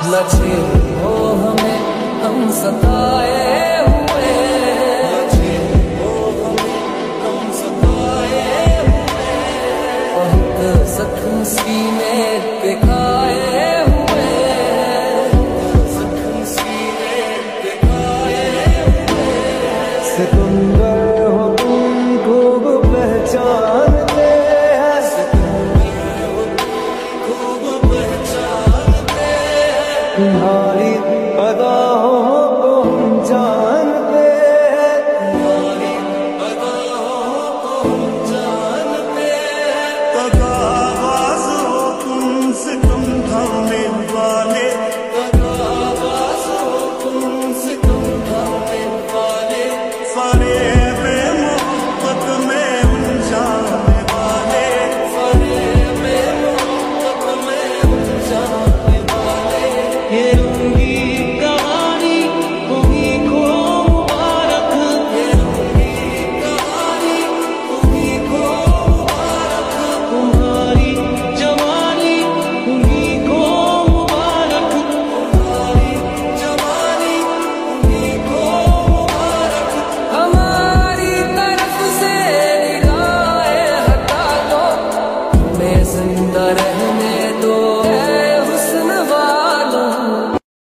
Lace हो हमें हम सताए हुए, लचे हो हमें हम सताए हुए, बहुत जख्म सीने पे खाए हुए, जख्म सीने पे खाए हुए। सितमगर हो तुम खूब पहचानते हैं, सितमगर हो तुम खूब पहचानते हैं, तुम्हारी अदाओं को हम जानते हैं, तुम्हारी अदाओं को हम जानते हैं। तगाबाज हो तुम सितम ढाने वाले, तगाबाज हो तुम सितम ढाने वाले, फरेब मोहब्बत में उलझाने वाले, फरेब मोहब्बत में उलझाने वाले। ये